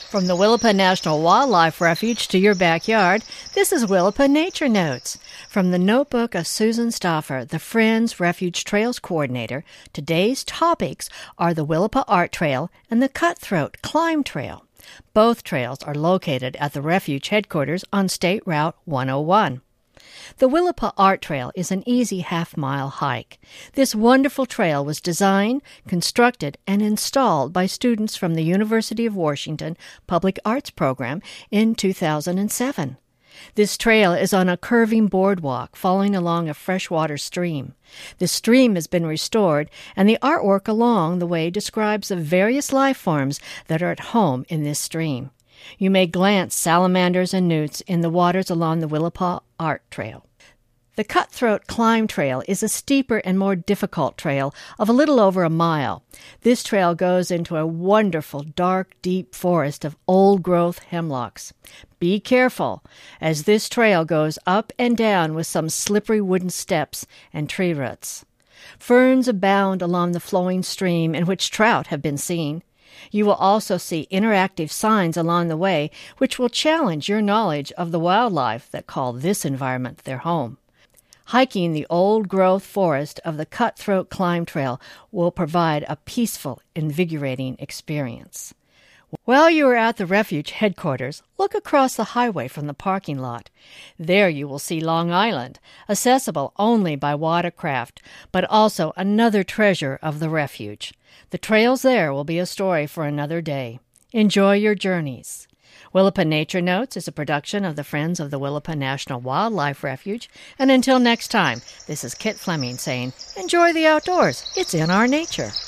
From the Willapa National Wildlife Refuge to your backyard, this is Willapa Nature Notes. From the notebook of Susan Stauffer, the Friends Refuge Trails Coordinator, today's topics are the Willapa Art Trail and the Cutthroat Climb Trail. Both trails are located at the refuge headquarters on State Route 101. The Willapa Art Trail is an easy half-mile hike. This wonderful trail was designed, constructed, and installed by students from the University of Washington Public Arts Program in 2007. This trail is on a curving boardwalk following along a freshwater stream. The stream has been restored, and the artwork along the way describes the various life forms that are at home in this stream. You may glance salamanders and newts in the waters along the Willapa Art Trail. The Cutthroat Climb Trail is a steeper and more difficult trail of a little over a mile. This trail goes into a wonderful, dark, deep forest of old-growth hemlocks. Be careful, as this trail goes up and down with some slippery wooden steps and tree roots. Ferns abound along the flowing stream in which trout have been seen. You will also see interactive signs along the way which will challenge your knowledge of the wildlife that call this environment their home. Hiking the old-growth forest of the Cutthroat Climb Trail will provide a peaceful, invigorating experience. While you are at the refuge headquarters, look across the highway from the parking lot. There you will see Long Island, accessible only by watercraft, but also another treasure of the refuge. The trails there will be a story for another day. Enjoy your journeys. Willapa Nature Notes is a production of the Friends of the Willapa National Wildlife Refuge. And until next time, this is Kit Fleming saying, enjoy the outdoors. It's in our nature.